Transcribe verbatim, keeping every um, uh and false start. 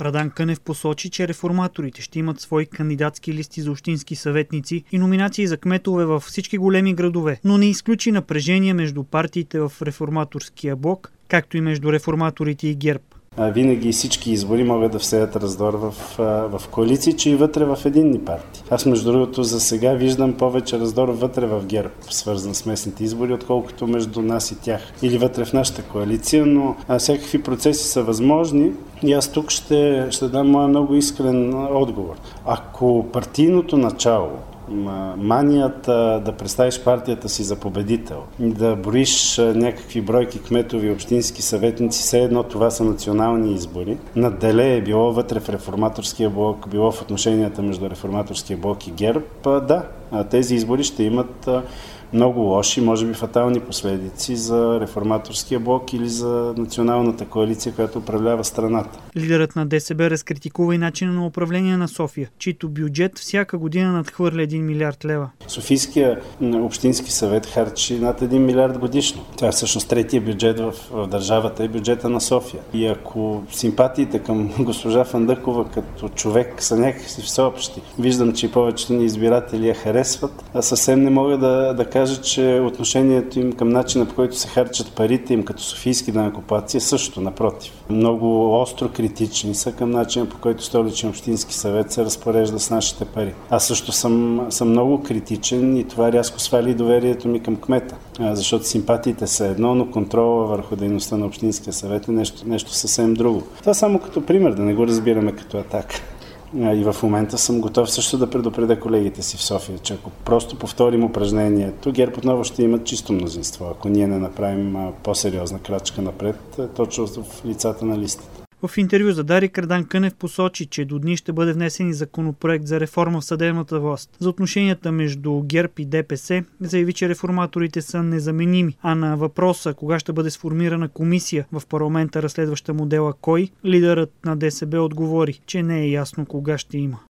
Радан Кънев посочи, че реформаторите ще имат свои кандидатски листи за общински съветници и номинации за кметове във всички големи градове, но не изключи напрежение между партиите в реформаторския блок, както и между реформаторите и ГЕРБ. Винаги всички избори могат да всеят раздор в, в коалиции, че и вътре в единни партии. Аз между другото за сега виждам повече раздор вътре в ГЕРБ, свързан с местните избори, отколкото между нас и тях. Или вътре в нашата коалиция, но всякакви процеси са възможни и аз тук ще, ще дам моя много искрен отговор. Ако партийното начало, манията да представиш партията си за победител, да броиш някакви бройки кметови общински съветници, все едно това са национални избори, надделее било вътре в реформаторския блок, било в отношенията между реформаторския блок и ГЕРБ, да, тези избори ще имат много лоши, може би фатални последици за реформаторския блок или за националната коалиция, която управлява страната. Лидерът на ДСБ разкритикува и начина на управление на София, чийто бюджет всяка година надхвърля един милиард лева. Софийския общински съвет харчи над един милиард годишно. Това е всъщност третия бюджет в, в държавата и бюджета на София. И ако симпатиите към госпожа Фандъкова като човек са някакси всеобщи, виждам, че повечето ни избиратели я харесват, а съвсем не мога да, да кажа, че отношението им към начина, по който се харчат парите им като софийски данъкоплатци е също, напротив. Много остро критични са към начина, по който Столичен общински съвет се разпорежда с нашите пари. Аз също съм, съм много критичен и това рязко свали доверието ми към кмета, защото симпатиите са едно, но контрола върху дейността на Общинския съвет е нещо, нещо съвсем друго. Това само като пример, да не го разбираме като атака. И в момента съм готов също да предупредя колегите си в София, че ако просто повторим упражнението, ГЕРБ отново ще имат чисто мнозинство, ако ние не направим по-сериозна крачка напред, точно в лицата на листите. В интервю за Дарик Радан Кънев посочи, че до дни ще бъде внесен и законопроект за реформа в съдебната власт. За отношенията между ГЕРБ и ДПС заяви, че реформаторите са незаменими, а на въпроса кога ще бъде сформирана комисия в парламента, разследваща модела КОИ, лидерът на ДСБ отговори, че не е ясно кога ще има.